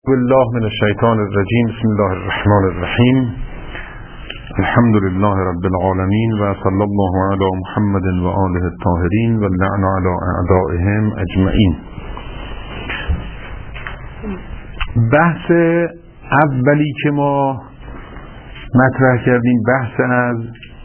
بالله من الشیطان الرجیم. بسم الله الرحمن الرحیم. الحمد لله رب العالمین و صلی الله علی محمد و آله الطاهرین و اللعن علی اعدائهم اجمعین. بحث اولی که ما مطرح کردیم بحث از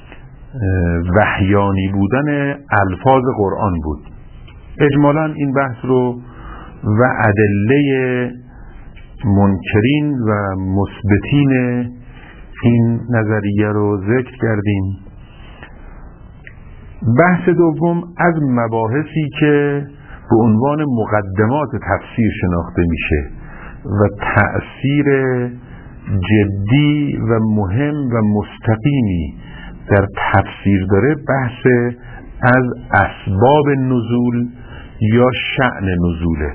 وحیانی بودن الفاظ قرآن بود. اجمالاً این بحث رو و ادله منکرین و مثبتین این نظریه رو ذکر کردیم. بحث دوم از مباحثی که به عنوان مقدمات تفسیر شناخته میشه و تأثیر جدی و مهم و مستقیمی در تفسیر داره بحث از اسباب نزول یا شأن نزوله.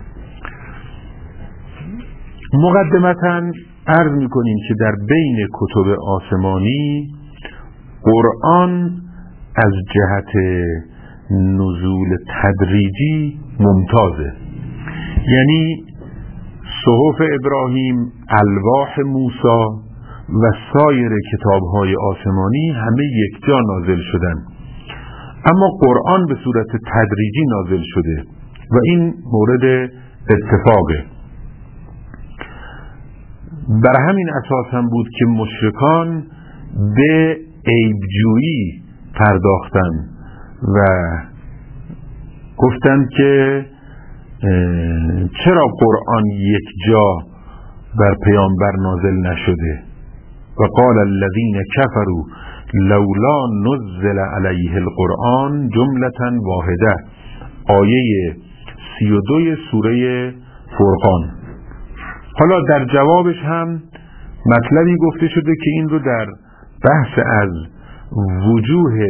مقدمتاً عرض میکنیم که در بین کتب آسمانی قرآن از جهت نزول تدریجی ممتازه. یعنی صحف ابراهیم، الواح موسی و سایر کتاب‌های آسمانی همه یکجا نازل شدن، اما قرآن به صورت تدریجی نازل شده و این مورد اتفاقه. بر همین اساس هم بود که مشرکان به عیبجویی پرداختن و گفتند که چرا قرآن یک جا بر پیامبر نازل نشده. و قال الذین کفروا لولا نزل علیه القرآن جملة واحده، آیه 32 سوره فرقان. حالا در جوابش هم مطلبی گفته شده که این رو در بحث از وجوه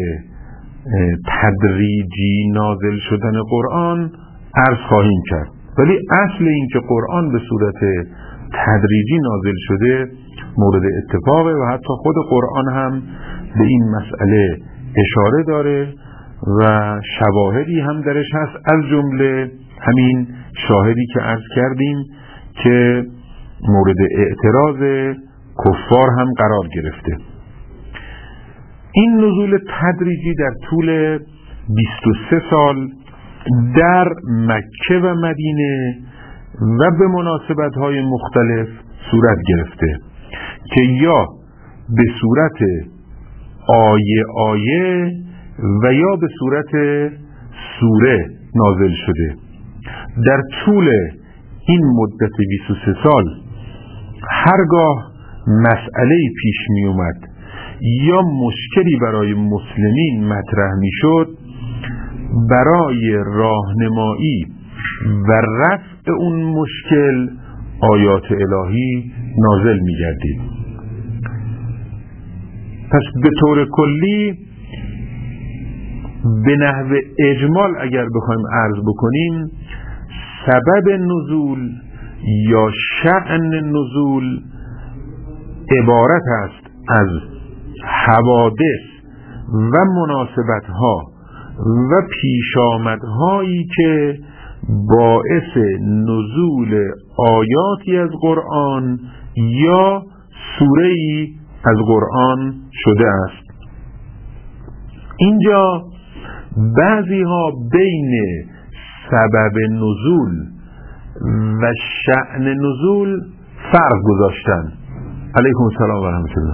تدریجی نازل شدن قرآن عرض خواهیم کرد، ولی اصل این که قرآن به صورت تدریجی نازل شده مورد اتفاقه و حتی خود قرآن هم به این مسئله اشاره داره و شواهدی هم درش هست، از جمله همین شاهدی که عرض کردیم که مورد اعتراض کفار هم قرار گرفته. این نزول تدریجی در طول 23 سال در مکه و مدینه و به مناسبت‌های مختلف صورت گرفته که یا به صورت آیه آیه و یا به صورت سوره نازل شده. در طول این مدت 23 سال هرگاه مسئله‌ای پیش می اومد یا مشکلی برای مسلمین مطرح می شد، برای راهنمایی و رفع اون مشکل آیات الهی نازل می گردید. پس به طور کلی به نحو اجمال اگر بخوایم عرض بکنیم، سبب نزول یا شأن نزول عبارت است از حوادث و مناسبت‌ها و پیشامدهایی که باعث نزول آیاتی از قرآن یا سوره‌ای از قرآن شده است. اینجا بعضی‌ها بین سبب نزول و شأن نزول فرق گذاشتن. علیکم السلام و رحمت الله.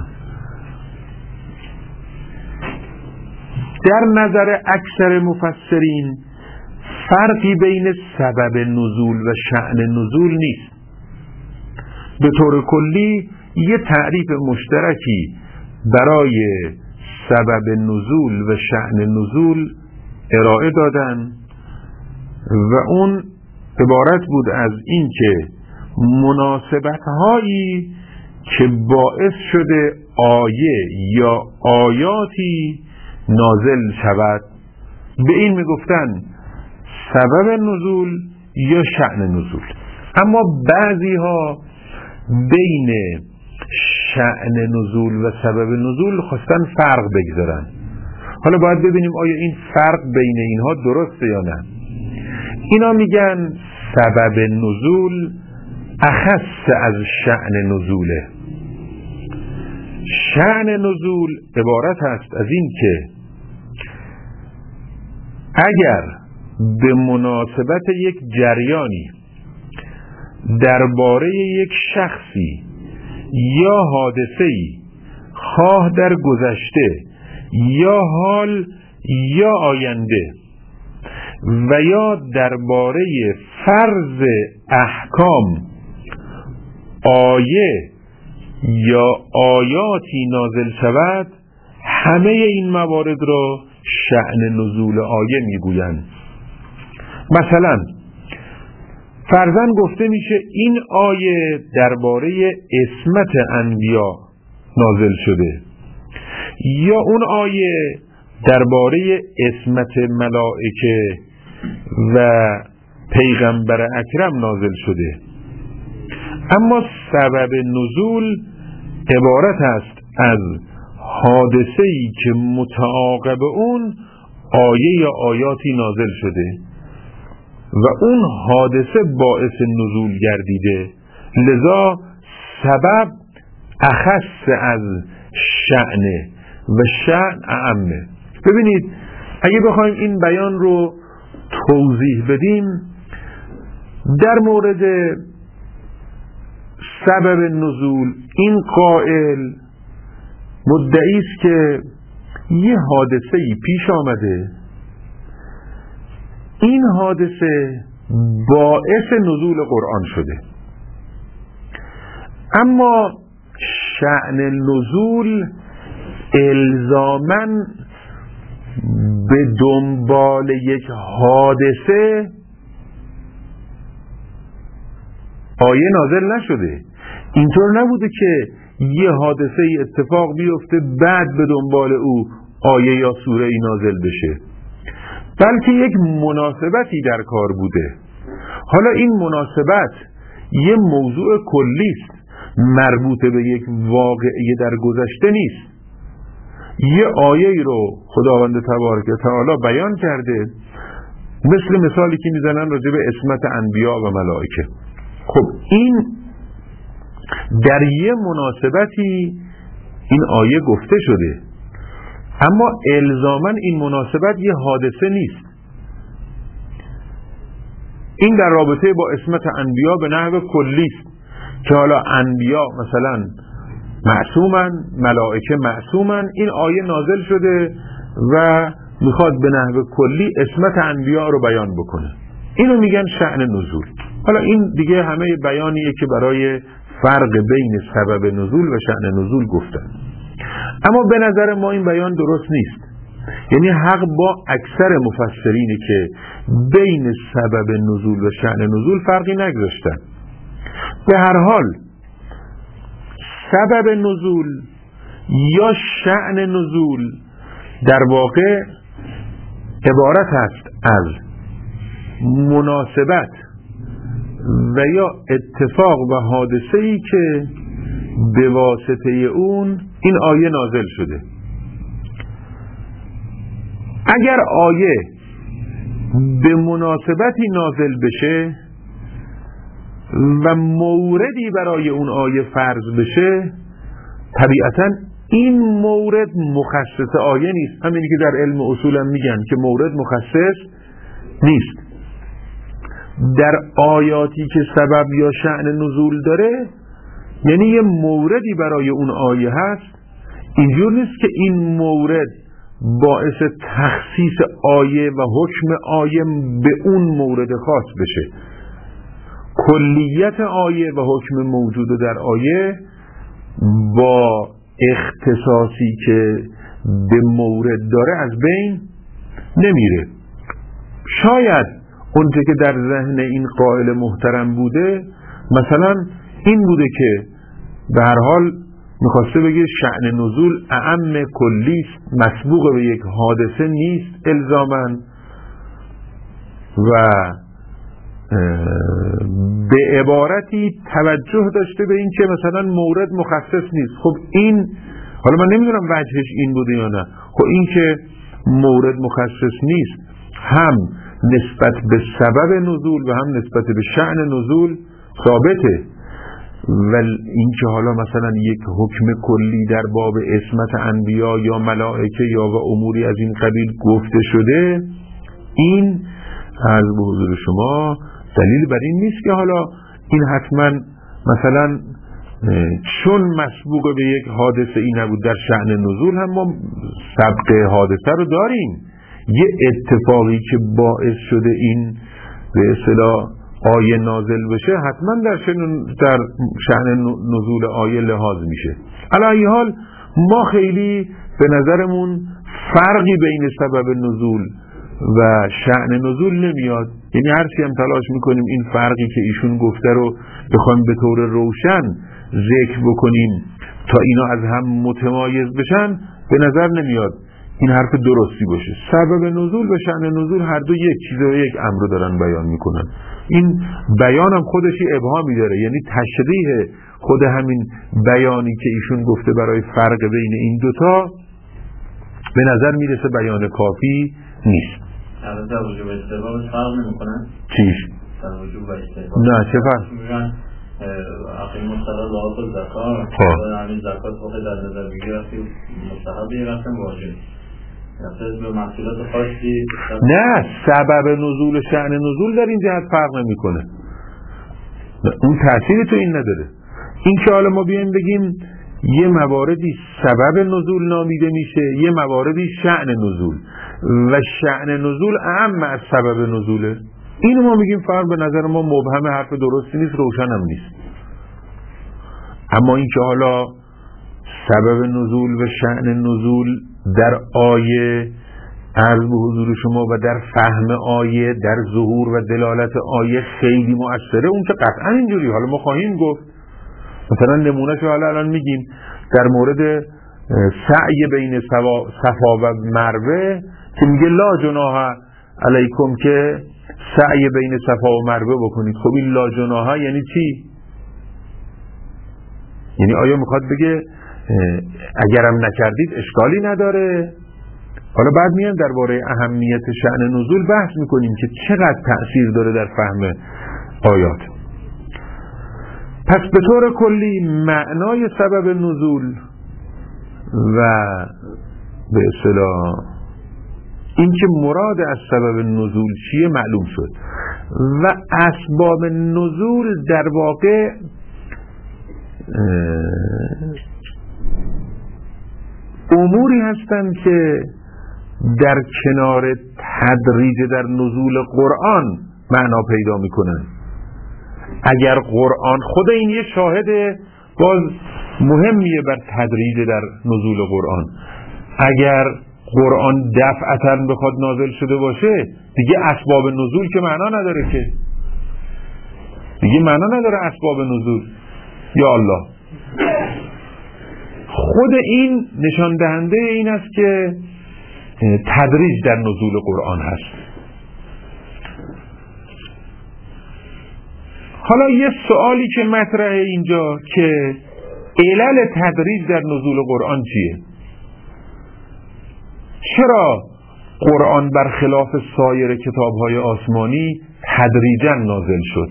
در نظر اکثر مفسرین فرقی بین سبب نزول و شأن نزول نیست. به طور کلی یه تعریف مشترکی برای سبب نزول و شأن نزول ارائه دادن و اون عبارت بود از این که مناسبت‌هایی که باعث شده آیه یا آیاتی نازل شود، به این میگفتن سبب نزول یا شأن نزول. اما بعضی ها بین شأن نزول و سبب نزول خواستن فرق بگذارن. حالا باید ببینیم آیا این فرق بین اینها درسته یا نه. اینا میگن سبب نزول اخص از شأن نزوله. شأن نزول عبارت است از این که اگر به مناسبت یک جریانی درباره یک شخصی یا حادثه‌ای خواه در گذشته یا حال یا آینده و یا درباره فرض احکام آیه یا آیاتی نازل شود، همه این موارد را شأن نزول آیه میگویند. مثلا فرضاً گفته میشه این آیه درباره عصمت انبیا نازل شده، یا اون آیه درباره عصمت ملائکه و پیغمبر اکرم نازل شده. اما سبب نزول عبارت است از حادثه‌ای که متعاقب اون آیه یا آیاتی نازل شده و اون حادثه باعث نزول گردیده، لذا سبب اخص از شأنه و شأن اعمه. ببینید اگه بخوایم این بیان رو توضیح بدیم، در مورد سبب نزول این قائل مدعی است که یه حادثه‌ای پیش آمده، این حادثه باعث نزول قرآن شده، اما شأن نزول الزاماً به دنبال یک حادثه آیه نازل نشده. اینطور نبوده که یه حادثه اتفاق بیفته بعد به دنبال او آیه یا سوره ای نازل بشه، بلکه یک مناسبتی در کار بوده. حالا این مناسبت یه موضوع کلی است، مربوط به یک واقعه در گذشته نیست. یه آیه رو خداوند تبارک و تعالی بیان کرده، مثل مثالی که میزنن راجع به عصمت انبیا و ملائکه. خب این در یه مناسبتی این آیه گفته شده، اما الزاماً این مناسبت یه حادثه نیست. این در رابطه با عصمت انبیا به نحو کلی است که حالا انبیا مثلا معصومن، ملائکه معصومن، این آیه نازل شده و میخواد به نحو کلی عصمت انبیا رو بیان بکنه. اینو میگن شأن نزول. حالا این دیگه همه بیانیه که برای فرق بین سبب نزول و شأن نزول گفتن، اما به نظر ما این بیان درست نیست. یعنی حق با اکثر مفسرینه که بین سبب نزول و شأن نزول فرقی نگذاشتن. به هر حال سبب نزول یا شأن نزول در واقع عبارت است از مناسبت و یا اتفاق و حادثه‌ای که به واسطه اون این آیه نازل شده. اگر آیه به مناسبتی نازل بشه و موردی برای اون آیه فرض بشه، طبیعتاً این مورد مخصص آیه نیست. همینی که در علم اصول هم میگن که مورد مخصص نیست. در آیاتی که سبب یا شأن نزول داره، یعنی یه موردی برای اون آیه هست، اینجور نیست که این مورد باعث تخصیص آیه و حکم آیه به اون مورد خاص بشه. کلیت آیه و حکم موجود در آیه با اختصاصی که به مورد داره از بین نمیره. شاید اونچه که در ذهن این قائل محترم بوده مثلا این بوده که به هر حال میخواسته بگه شأن نزول اعم کلی است، مسبوق به یک حادثه نیست الزاماً و به عبارتی توجه داشته به این که مثلا مورد مخصص نیست. خب این حالا من نمیدونم وجهش این بوده یا نه. خب این که مورد مخصص نیست هم نسبت به سبب نزول و هم نسبت به شأن نزول ثابته. و اینکه حالا مثلا یک حکم کلی در باب عصمت انبیا یا ملائکه یا و اموری از این قبیل گفته شده، این از به حضور شما دلیل بر این نیست که حالا این حتما مثلا چون مسبوق به یک حادثه ای نبود در شأن نزول هم ما سبق حادثه رو داریم. یه اتفاقی که باعث شده این به اصطلاح آیه نازل بشه حتما در شأن نزول آیه لحاظ میشه. علی ای حال ما خیلی به نظرمون فرقی بین سبب نزول و شأن نزول نمیاد، یعنی هرچی هم تلاش میکنیم این فرقی که ایشون گفته رو بخوایم به طور روشن ذکر بکنیم تا اینا از هم متمایز بشن، به نظر نمیاد این حرف درستی باشه. سبب نزول و شأن نزول هر دو یک چیز و یک امر رو دارن بیان میکنن. این بیان هم خودش ابهامی داره، یعنی تشریح خود همین بیانی که ایشون گفته برای فرق بین این دوتا به نظر میرسه بیان کافی نیست. در وجوب استحباب فرق نمیکنن؟ چیش؟ در وجوب استحباب نه چه فرق؟ آخه مستحب لحاظ و زکات و همین زکات واقع در نظر بگیر وقتی مستحبی رفتن واجب به محصولات خاصی. نه، سبب نزول و شأن نزول در این جهت فرق نمیکنه، اون تأثیری تو این نداره. این که حالا ما بیایم بگیم یه مواردی سبب نزول نامیده میشه، یه مواردی شأن نزول و شأن نزول اعم از سبب نزوله، اینو ما میگیم فرق به نظر ما مبهم، حرف درستی نیست، روشن هم نیست. اما این که حالا سبب نزول و شأن نزول در آیه عرض به حضور شما و در فهم آیه، در ظهور و دلالت آیه خیلی مؤثره، اون که قطعا اینجوری. حالا ما خواهیم گفت مثلا نمونه شو حالا الان میگیم در مورد سعی بین صفا و مروه که میگه لا جناح علیکم که سعی بین صفا و مروه بکنید. خب این لا جناح یعنی چی؟ یعنی آیا میخواد بگه اگرم نکردید اشکالی نداره؟ حالا بعد میان درباره اهمیت شأن نزول بحث میکنیم که چقدر تأثیر داره در فهم آیات. پس به طور کلی معنای سبب نزول و به اصطلاح این که مراد از سبب نزول چیه معلوم شد و اسباب نزول در واقع اموری هستند که در کنار تدریج در نزول قرآن معنا پیدا میکنن. اگر قرآن خود این یه شاهد باز مهمیه بر تدریج در نزول قرآن، اگر قرآن دفعتاً بخواد نازل شده باشه دیگه اسباب نزول که معنا نداره، که دیگه معنا نداره اسباب نزول. یا الله، خود این نشان دهنده این است که تدریج در نزول قرآن هست. حالا یه سوالی که مطرحه اینجا که علل تدریج در نزول قرآن چیه؟ چرا قرآن برخلاف سایر کتاب‌های آسمانی تدریجاً نازل شد؟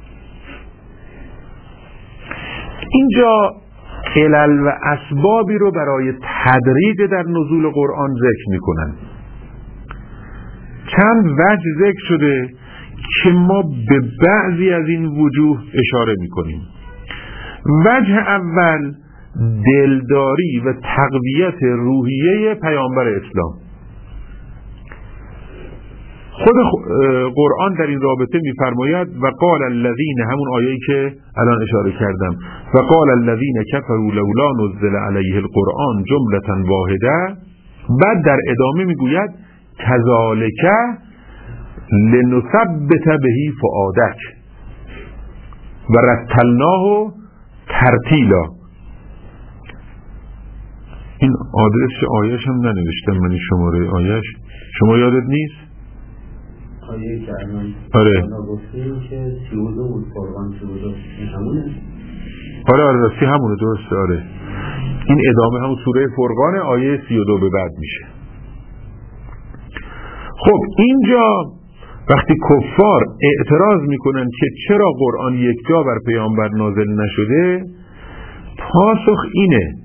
اینجا علل و اسبابی رو برای تدریج در نزول قرآن ذکر میکنن. چند وجه ذکر شده که ما به بعضی از این وجوه اشاره میکنیم. وجه اول دلداری و تقویت روحیه پیامبر اسلام. خود قرآن در این رابطه میفرماید و قال الذین، همون آیه‌ای که الان اشاره کردم، و قال الذین کفروا لولا نزل علیه القرآن جملة واحده. بعد در ادامه میگوید کذالک لنثبت به فؤادک و رتلناه ترتیلا. این آدرس آیه‌اش هم ننوشتم من، شماره آیه‌اش شما یادت نیست؟ آیه که الان آره گفتیم که 32 بود، قرآن 32 همونه. آره راستی همونه، درسته. آره این ادامه همون سوره فرقان آیه 32 به بعد میشه. خب اینجا وقتی کفار اعتراض میکنن که چرا قرآن یک جا بر پیامبر نازل نشده، پاسخ اینه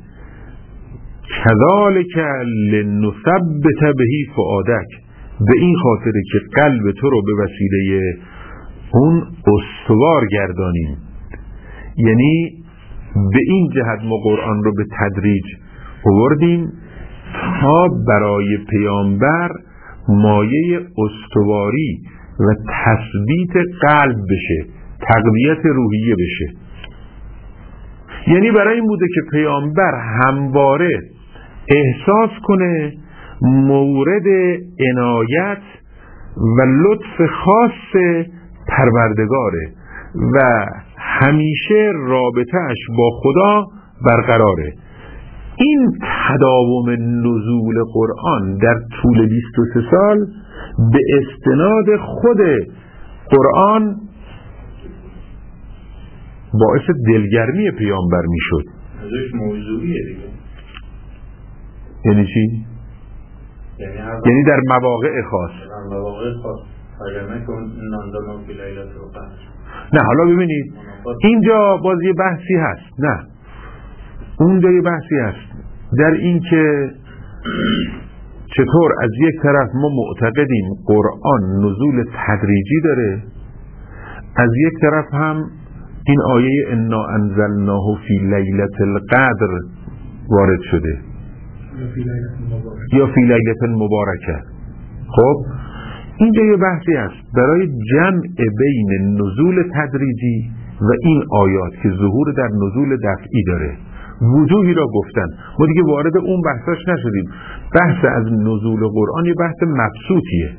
کذالک لنثبت بهی فؤادک، به این خاطره که قلب تو رو به وسیله اون استوار گردانیم. یعنی به این جهت ما قرآن رو به تدریج آوردیم تا برای پیامبر مایه استواری و تثبیت قلب بشه، تقویت روحیه بشه. یعنی برای این بوده که پیامبر همواره احساس کنه مورد عنایت و لطف خاص پروردگاره و همیشه رابطه‌اش با خدا برقراره. این تداوم نزول قرآن در طول 23 سال به استناد خود قرآن باعث دلگرمی پیامبر میشد. ازش موضوعیه دیگه. یعنی چی؟ یعنی در مواقع خاص. در مواقع خاص. اگر نکن ناندانا فی لیلة القدر. نه حالا ببینید اینجا باز یه بحثی هست. نه اونجا یه بحثی هست در این که چطور از یک طرف ما معتقدیم قرآن نزول تدریجی داره، از یک طرف هم این آیه انا انزلناه فی لیلة القدر وارد شده یا فی لیلة مبارکه. خب اینجا یه بحثی هست برای جمع بین نزول تدریجی و این آیات که ظهور در نزول دفعی داره. وجوهی را گفتن، ما دیگه وارد اون بحثاش نشدیم. بحث از نزول قرآن یه بحث مبسوطیه.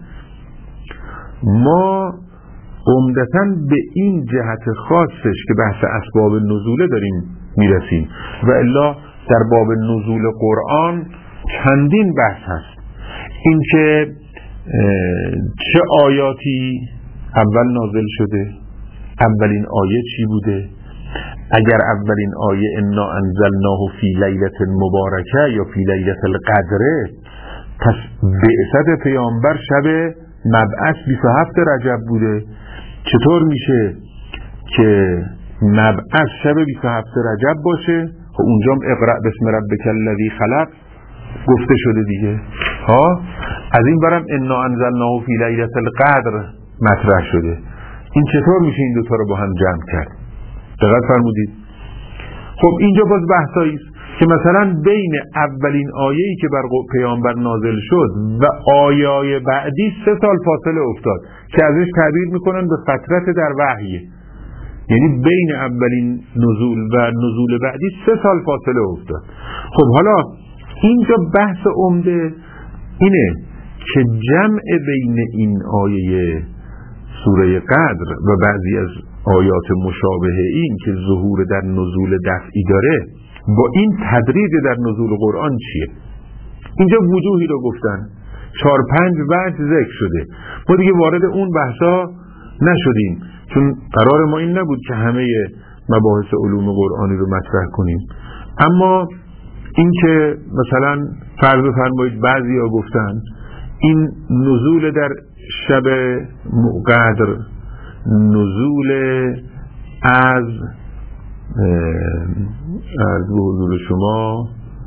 ما عمدتاً به این جهت خاصش که بحث اسباب نزوله داریم میرسیم و الا در باب نزول قرآن چندین بحث هست. این که چه آیاتی اول نازل شده، اولین آیه چی بوده، اگر اولین آیه انا انزلناه فی لیلة مبارکه یا فی لیلة القدر، پس بعثت پیامبر شب مبعث 27 رجب بوده. چطور میشه که مبعث شب 27 رجب باشه؟ خب اونجا اقرأ بسم ربک الذی خلق گفته شده دیگه. ها از این برم انا انزلناه فی لیلة القدر مطرح شده. این چطور میشه این دوتا رو با هم جمع کرد؟ دقت فرمودید؟ خب اینجا باز بحثایی است که مثلا بین اولین آیه‌ای که بر پیامبر نازل شد و آیه بعدی 3 سال فاصله افتاد که ازش تعبیر میکنن به فترت در وحی. یعنی بین اولین نزول و نزول بعدی 3 سال فاصله افتاد. خب حالا اینجا بحث عمده اینه که جمع بین این آیه سوره قدر و بعضی از آیات مشابه این که ظهور در نزول دفعی داره با این تدریج در نزول قرآن چیه؟ اینجا وجوهی رو گفتن، 4-5 وجه ذکر شده. ما دیگه وارد اون بحثا نشدیم چون قرار ما این نبود که همه مباحث علوم قرآنی رو مطرح کنیم. اما این که مثلا فرض فرمایید بعضیا گفتن این نزول در شب قدر نزول از به حضور شما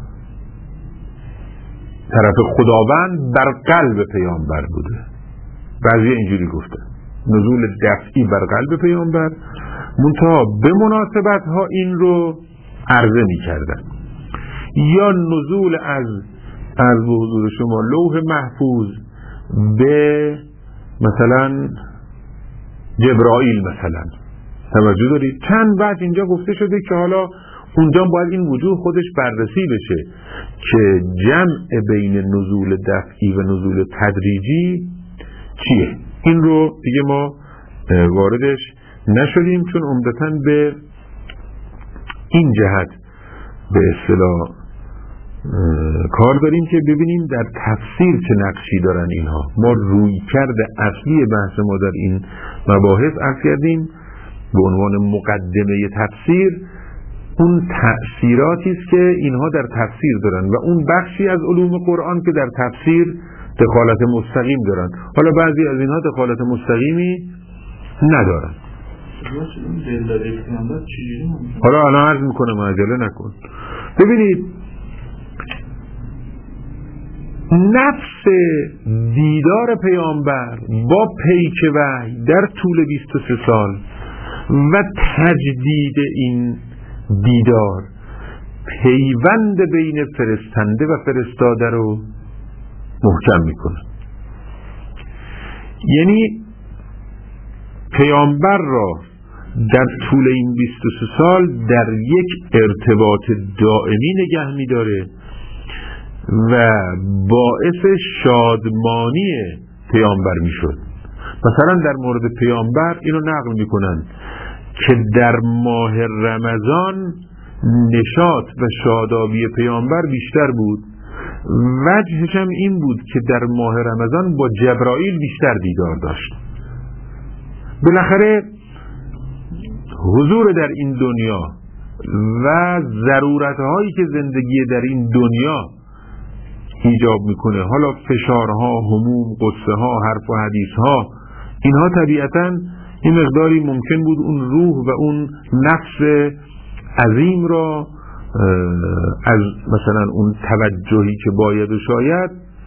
طرف خداوند بر قلب پیامبر بوده. بعضی اینجوری گفتن نزول دفعی بر قلب پیامبر، منتها به مناسبت ها این رو عرضه می کردن. یا نزول از به حضور شما لوح محفوظ به مثلا جبرائیل مثلا. توجه دارید؟ چند وجه اینجا گفته شده که حالا اونجا باید این وجوه خودش بررسی بشه که جمع بین نزول دفعی و نزول تدریجی چیه. این رو دیگه ما واردش نشدیم چون عمدتاً به این جهت به اصطلاح کار داریم که ببینیم در تفسیر چه نقشی دارن اینها. ما رویکرد اصلی بحث ما در این مباحث عرض کردیم به عنوان مقدمه تفسیر اون تأثیراتی است که اینها در تفسیر دارن و اون بخشی از علوم قرآن که در تفسیر دخالت مستقیم دارن. حالا بعضی از اینها دخالت مستقیمی ندارن. حالا الان عرض میکنم، عجله نکن. ببینید نفس دیدار پیامبر با پیک وحی در طول 23 سال و تجدید این دیدار پیوند بین فرستنده و فرستاده رو محکم میکنه. یعنی پیامبر را در طول این 23 سال در یک ارتباط دائمی نگه میداره و باعث شادمانی پیامبر میشد. مثلا در مورد پیامبر اینو نقل میکنن که در ماه رمضان نشاط و شادابی پیامبر بیشتر بود. وجهش هم این بود که در ماه رمضان با جبرائیل بیشتر دیدار داشت. بالاخره حضور در این دنیا و ضرورتهایی که زندگی در این دنیا ایجاب میکنه، حالا فشارها، هموم، قصه ها، حرف و حدیث ها، اینها طبیعتاً این مقداری ممکن بود اون روح و اون نفس عظیم را از مثلا اون توجهی که باید و شاید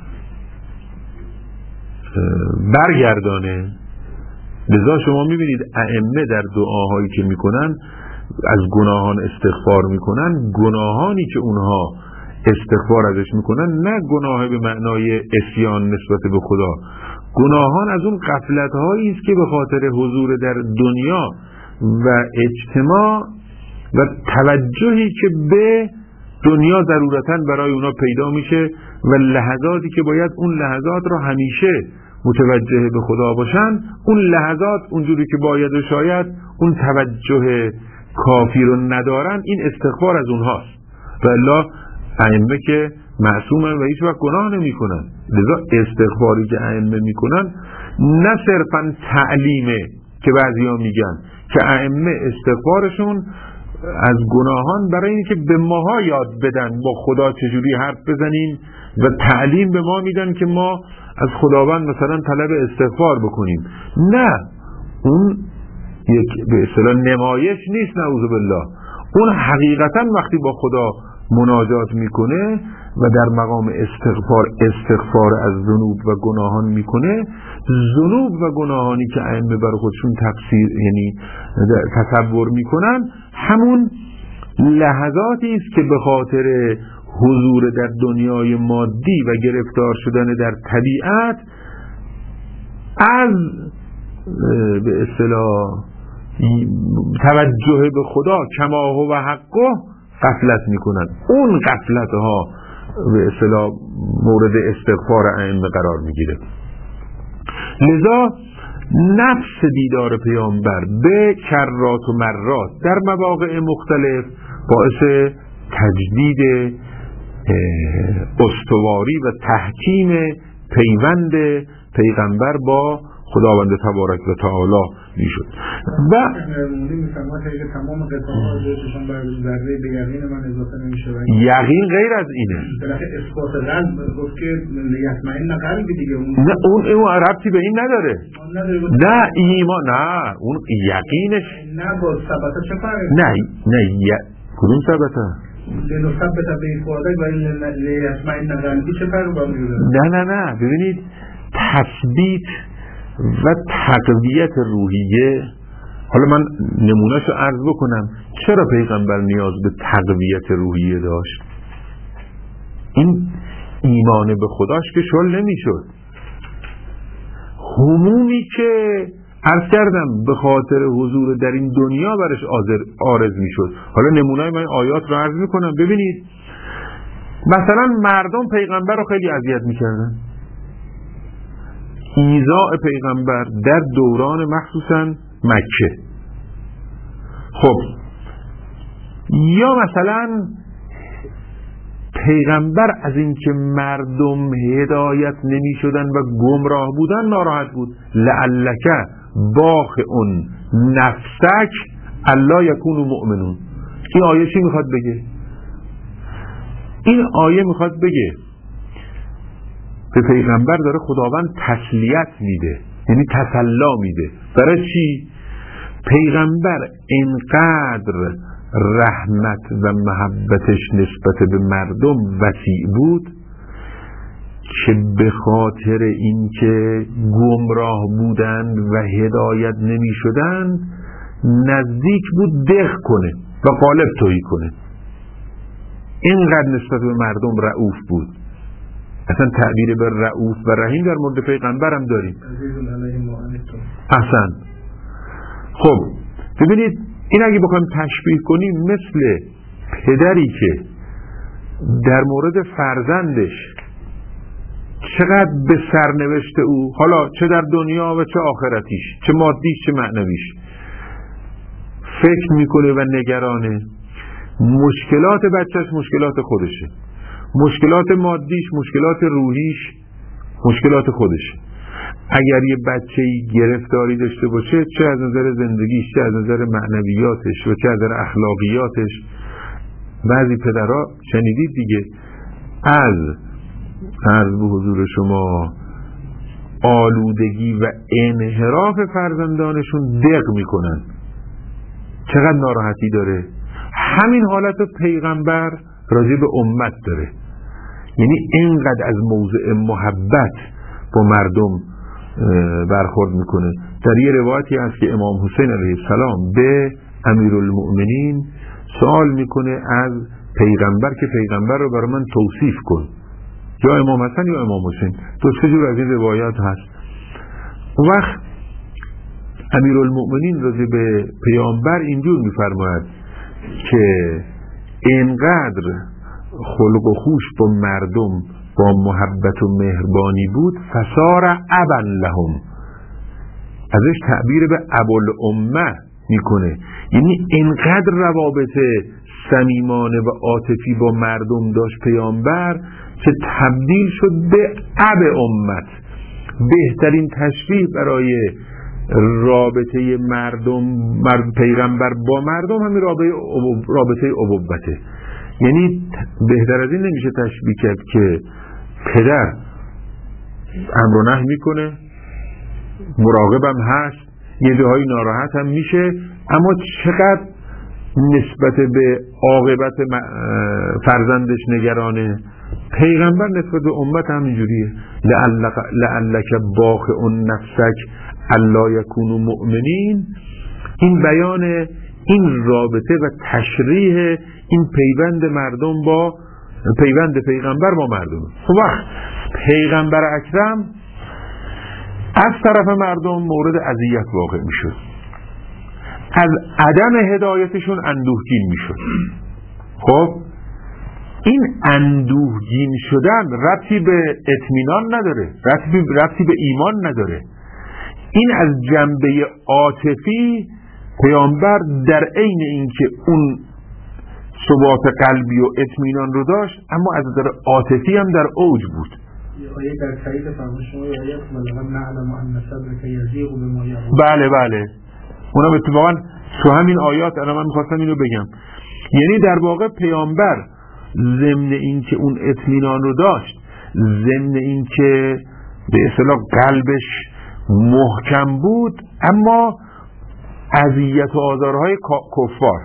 برگردانه. لذا شما میبینید ائمه در دعاهایی که میکنن از گناهان استغفار میکنن، گناهانی که اونها استغفار ازش میکنن نه گناه به معنای عصیان نسبت به خدا، گناهان از اون غفلت‌هایی است که به خاطر حضور در دنیا و اجتماع و توجهی که به دنیا ضرورتاً برای اونا پیدا میشه و لحظاتی که باید اون لحظات را همیشه متوجه به خدا باشن، اون لحظات اونجوری که باید و شاید اون توجه کافی رو ندارن، این استغفار از اونهاست. و الا ائمه که معصومن و هیچ وقت گناه نمی کنن. لذا استغفاری که ائمه میکنن نه صرفا تعلیمه که بعضیا میگن که ائمه استغفارشون از گناهان برای اینکه به ماها یاد بدن با خدا چجوری حرف بزنیم و تعلیم به ما میدن که ما از خداوند مثلا طلب استغفار بکنیم. نه، اون یک به اصطلاح نمایش نیست، نعوذ بالله. اون حقیقتا وقتی با خدا مناجات میکنه و در مقام استغفار از ذنوب و گناهان میکنه، ذنوب و گناهانی که ائمه برای خودشون تفسیر یعنی تصور میکنن همون لحظاتی است که به خاطر حضور در دنیای مادی و گرفتار شدن در طبیعت از به اصطلاح توجه به خدا کما هو حقه غفلت میکنن. اون غفلت ها به اصطلاح مورد استغفار ائمه قرار میگیره. لذا نفس دیدار پیامبر به کرات و مرات در مواقع مختلف باعث تجدید استواری و تحکیم پیوند پیغمبر با خداوند تبارک و تعالی میشد. و تمام قطعات جوششان بر ذره به یقین من اضافه نمیشه. یقین غیر از اینه. بالاخره اثبات قلب گفت که یطمئن قلب دیگه. اون ربطی به این نداره. نه ایمان، نه اون یقینش نه با ثبات چه فرقی؟ نه کدوم ثبته؟ لنو ثبت به افادک و لیطمئن قلبی چه فرقی با میذاره؟ نه ببینید تثبیت و تقویت روحیه، حالا من نمونهشو عرض بکنم چرا پیغمبر نیاز به تقویت روحیه داشت. این ایمان به خداش که شل نمیشد. همومی که عرض کردم به خاطر حضور در این دنیا برش عارض میشد. حالا نمونه‌ی من آیات رو عرض میکنم. ببینید مثلا مردم پیغمبر رو خیلی اذیت میکردن. ایذاء پیغمبر در دوران مخصوصا مکه. خب یا مثلا پیغمبر از اینکه مردم هدایت نمی شدن و گمراه بودن ناراحت بود. لعلک باخع نفسک الا یکونوا مؤمنون. این آیه چی میخواد بگه؟ این آیه میخواد بگه به پیغمبر داره خداوند تسلیت میده، یعنی تسلا میده. برای چی؟ پیغمبر اینقدر رحمت و محبتش نسبت به مردم وسیع بود که به خاطر اینکه گمراه بودند و هدایت نمی شدند نزدیک بود دق کنه و قالب تویی کنه. اینقدر نسبت به مردم رؤوف بود. اصلا تعبیر به رؤوف و رحیم در مورد پیغمبر هم داریم. احسن. خب ببینید این اگه بخوایم تشبیه کنیم مثل پدری که در مورد فرزندش چقدر به سرنوشت او، حالا چه در دنیا و چه آخرتیش، چه مادیش چه معنویش، فکر میکنه و نگرانه. مشکلات بچهش مشکلات خودشه، مشکلات مادیش مشکلات روحیش مشکلات خودشه. اگر یه بچه‌ای گرفتاری داشته باشه، چه از نظر زندگیش چه از نظر معنویاتش و چه از نظر اخلاقیاتش، بعضی پدرها شنیدید دیگه از عرض به حضور شما آلودگی و انحراف فرزندانشون دق میکنن. چقدر ناراحتی داره. همین حالت پیغمبر راجع به امت داره، یعنی اینقدر از موضع محبت با مردم برخورد میکنه. در یه روایتی هست که امام حسین علیه السلام به امیرالمؤمنین سوال میکنه از پیغمبر که پیغمبر رو برای من توصیف کن، یا امام حسن یا امام حسین، دو سه جور از این روایات هست. اون وقت امیرالمؤمنین راجع به پیامبر اینجور میفرماید که اینقدر خلق و خوش با مردم با محبت و مهربانی بود فصار ابا لهم، ازش تعبیر به ابوالامه میکنه، یعنی اینقدر روابط صمیمانه و عاطفی با مردم داشت پیامبر که تبدیل شد به اب امت. بهترین تشبیه برای رابطه پیغمبر با مردم همین رابطه ابوته. یعنی بهتر از این نمیشه تشبیه کرد که پدر امر و نهی میکنه، مراقبم هست، یه جاهایی ناراحت هم میشه، اما چقدر نسبت به عاقبت فرزندش نگرانه. پیغمبر نسبت به امت همینجوریه. لعلک باخع نفسک الا یکونوا مؤمنین. این بیان این رابطه و تشریح این پیوند مردم با پیوند پیغمبر با مردم. خب وقت پیغمبر اکرم از طرف مردم مورد اذیت واقع میشد، از عدم هدایتشون اندوهگین میشد. خب این اندوهگین شدن ربطی به اطمینان نداره، ربطی به ایمان نداره. این از جنبه عاطفی پیامبر در عین اینکه اون ثبات قلبی و اطمینان رو داشت، اما از نظر عاطفی هم در اوج بود. آیه در تایید فرمان شما آیه ولقد نعلم ان صدرک یضیق بما یقولون. بله بله، اونم اتفاقا تو همین آیات الان من می‌خواستم اینو بگم. یعنی در واقع پیامبر ضمن اینکه اون اطمینان رو داشت، ضمن اینکه به اصطلاح قلبش محکم بود، اما اذیت و آزارهای کفار،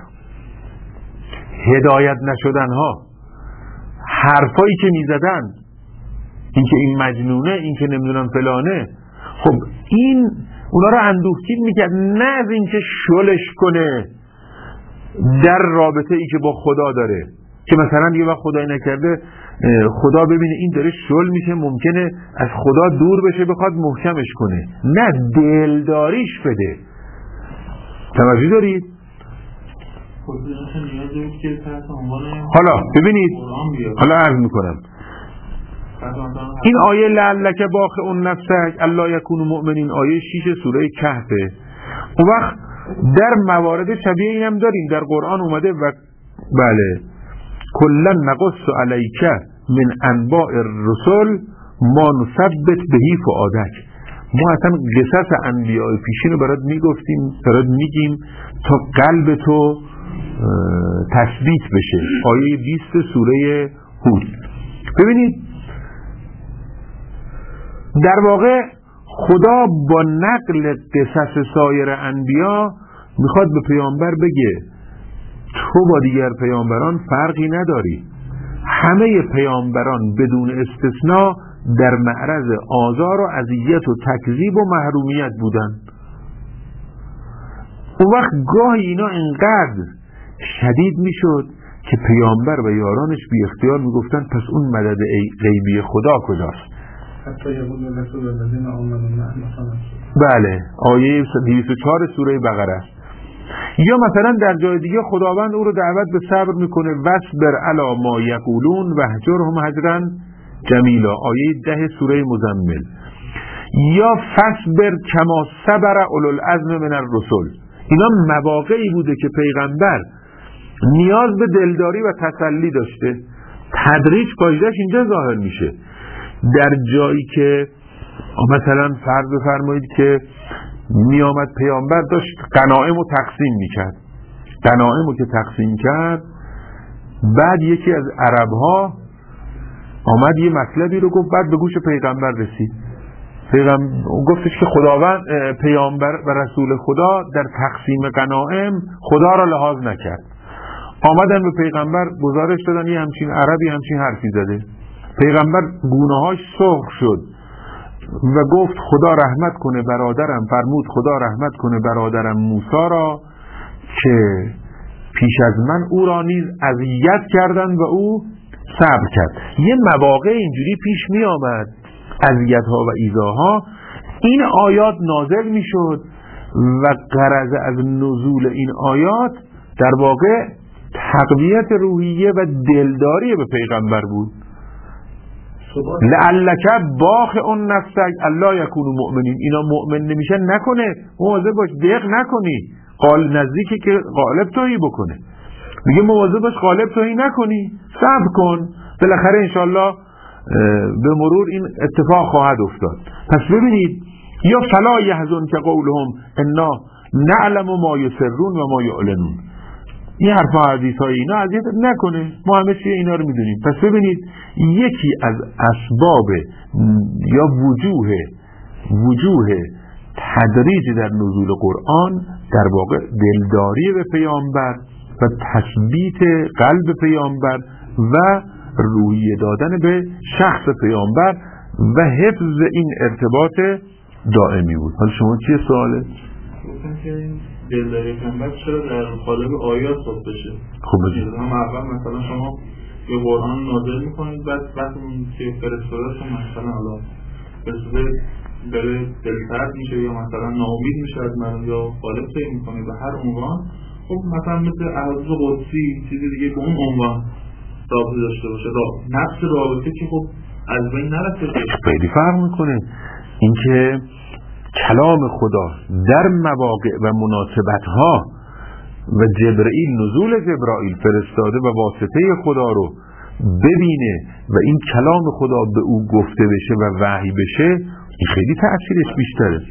هدایت نشدنها، حرفایی که میزدن، اینکه این مجنونه، اینکه نمیدونم فلانه، خب این اونا رو اندوهگین میکرد، نه از اینکه شلش کنه در رابطه ای که با خدا داره، که مثلا یه وقت خدای نکرده خدا ببینه این داره شل میشه، ممکنه از خدا دور بشه بخواد محکمش کنه، نه دلداریش بده. توجه دارید؟ حالا ببینید، حالا عرض میکنم این آیه لعلک باخع نفسک الا یکونوا مؤمنین، آیه 6 سوره کهفه. اون وقت در موارد شبیه این هم داریم در قرآن اومده و بله کلا نقص علیک من انباء الرسل ما نثبت بهی فؤادک. ما اصلا قصص انبیاء پیشین رو برات میگفتیم، برات میگیم تا قلب تو تثبیت بشه. آیه 20 سوره هود. ببینید در واقع خدا با نقل قصص سایر انبیا میخواد به پیامبر بگه تو با دیگر پیامبران فرقی نداری. همه پیامبران بدون استثناء در معرض آزار و اذیت و تکذیب و محرومیت بودن. اون وقت گاهی اینا انقدر شدید میشد که پیامبر و یارانش بی اختیار میگفتن پس اون مدد غیبی خدا کجاست؟ بله، آیه 204 سوره بقره است. یا مثلا در جای دیگه خداوند او رو دعوت به صبر میکنه، واصبر علی ما یقولون واهجرهم هجرا جمیلا، آیه 10 سوره مزمل. یا فاصبر کما صبر اولو العزم من الرسل. اینا مواقعی بوده که پیغمبر نیاز به دلداری و تسلی داشته. تدریج فایدهش اینجا ظاهر میشه. در جایی که مثلا فرض بفرمایید که می آمد پیامبر داشت غنایم رو تقسیم میکرد، غنایم رو که تقسیم کرد، بعد یکی از عربها آمد یه مطلبی رو گفت، بعد به گوش پیغمبر رسید. گفتش که خداوند پیامبر و رسول خدا در تقسیم غنایم خدا را لحاظ نکرد. آمدن به پیغمبر گزارش دادن یه همچین عربی همچین حرفی زده. پیغمبر گونه‌هاش سرخ شد و گفت خدا رحمت کنه برادرم، فرمود خدا رحمت کنه برادرم موسی را که پیش از من او را نیز اذیت کردن و او صبر کرد. یه مواقع اینجوری پیش می آمد، اذیت‌ها و ایذاها. این آیات نازل می شد و غرض از نزول این آیات در واقع تقویت روحیه و دلداری به پیغمبر بود. لعلک باخع نفسک الا یکونوا مؤمنین. اینا مؤمن نمیشن، نکنه، مواظب باش دق نکنی، قال نزدیکی که غالب تویی بکنه. میگه مواظب باش غالب تویی نکنی، صبر کن، بالاخره انشالله به مرور این اتفاق خواهد افتاد. پس ببینید، یا فلا یحزن که قولهم انا نعلم ما یسرون و ما یعلنون. این حرفا حدیث‌های اینا اذیت نکنه، ما همه چیه اینا رو میدونیم. پس ببینید، یکی از اسباب یا وجوه تدریج در نزول قرآن در واقع دلداری به پیامبر و تثبیت قلب پیامبر و روحیه دادن به شخص پیامبر و حفظ این ارتباط دائمی بود. حالا شما چیه سواله؟ دلداری پیامبر چرا در قالب آیات صحبت بشه؟ خب بگید. اول مثلا شما یه قرآن نازل میکنید، بعد وقتی که فرستاده شما مثلا حالا فرستاده بره دلسرد میشه یا مثلا ناامید میشه از من یا قالب تعیین میکنید به هر عنوان، خب مثلا مثل احادیث قدسی چیزی دیگه به اون عنوان رابطه داشته باشه. نفس رابطه که خب از بین نرفته خیلی فرق میکنه. اینکه کلام خدا در مواقع و مناسبتها و جبرئیل، نزول جبرائیل فرستاده و واسطه خدا رو ببینه و این کلام خدا به او گفته بشه و وحی بشه، این خیلی تأثیرش بیشتره.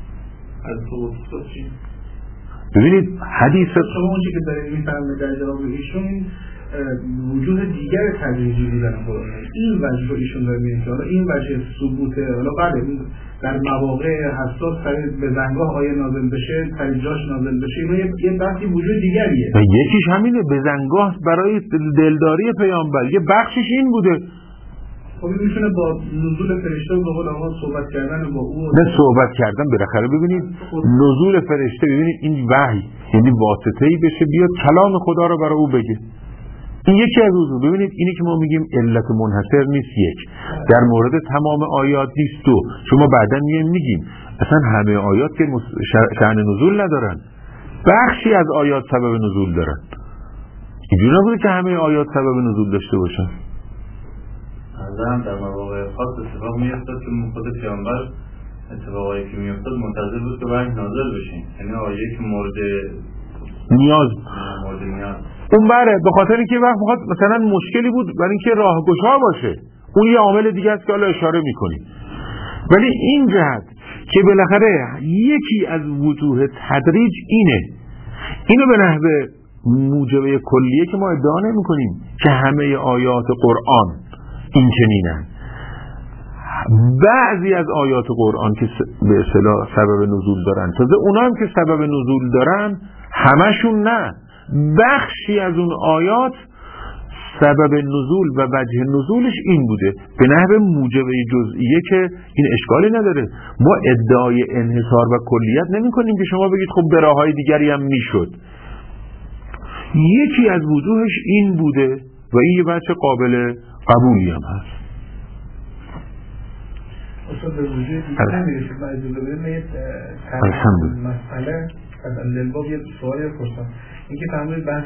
ببینید حدیث شما اونچه که دارید میفرمایید در جواب ایشون وجود دیگر تدریجی بودن قرآن، این وجه رو ایشون داره میگه. حالا این وجه ثبوت، حالا بله در مواقع حساس به زنگاه آیه نازل بشه، تدریجاش نازل بشه، اینا یه بخشی وجود دیگریه. یکیش همینه، به زنگاه برای دلداری پیامبر. یه بخشش این بوده. خب میتونه با نزول فرشته و به قول آقا صحبت کردن با او، نه صحبت کردن بالاخره. ببینید نزول فرشته، ببینید این وحی یعنی واسطه‌ای بشه بیاد کلام خدا رو برای او بگه. این یکی از وجوه. ببینید اینی که ما میگیم علت منحصر نیست، یک در مورد تمام آیات نیست، دو شما بعداً میگیم اصلا همه آیات که شأن نزول ندارن، بخشی از آیات سبب نزول دارن. اینجوری نبوده که همه آیات سبب نزول داشته باشن. هم در مواقع خاص اتفاق میافتاد که خود پیامبر اتفاقایی که میافتاد منتظر بود که وحی نازل بشه، یعنی آیه که مورد نیاز اون بره، به خاطر اینکه وقت میخواد مثلا مشکلی بود برای اینکه راهگشا باشه، اون یه عامل دیگه است که حالا اشاره میکنیم. ولی این جهت که بالاخره یکی از وجوه تدریج اینو به نحو موجبه کلیه که ما ادعا نمیکنیم که همه آیات قرآن این چنینن. بعضی از آیات قرآن که به اصطلاح سبب نزول دارن، تازه اونا هم که سبب نزول دارن همشون نه، بخشی از اون آیات سبب نزول و وجه نزولش این بوده به نحو موجبه جزئیه که این اشکالی نداره. ما ادعای انحصار و کلیت نمی کنیم که شما بگید خب به راههای دیگری هم میشد. یکی از وجوهش این بوده و این یه بچه قابل قبولی هم هست. اصلا به وجود دیگه نمیرسید. من اجازه ببینید مسئله از الباب یه سوالی پرسم، این که فرمودید